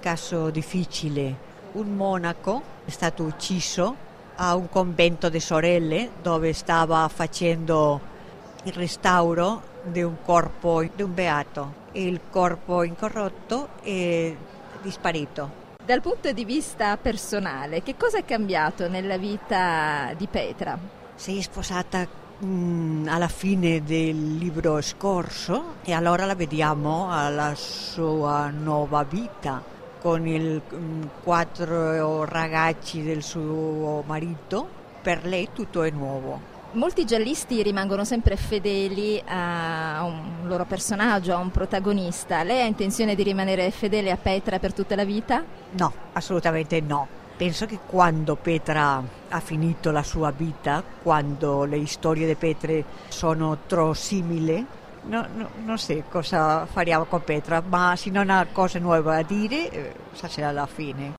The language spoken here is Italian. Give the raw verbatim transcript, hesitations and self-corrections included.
caso difficile. Un monaco è stato ucciso a un convento di sorelle dove stava facendo il restauro di un corpo di un beato. Il corpo incorrotto è disparito. Dal punto di vista personale, che cosa è cambiato nella vita di Petra? Si è sposata mh, alla fine del libro scorso e allora la vediamo alla sua nuova vita con i quattro ragazzi del suo marito. Per lei tutto è nuovo. Molti giallisti rimangono sempre fedeli a un loro personaggio, a un protagonista. Lei ha intenzione di rimanere fedele a Petra per tutta la vita? No, assolutamente no. Penso che quando Petra ha finito la sua vita, quando le storie di Petra sono troppo simili, no, no, non so cosa faremo con Petra, ma se non ha cose nuove da dire, eh, sarà la fine.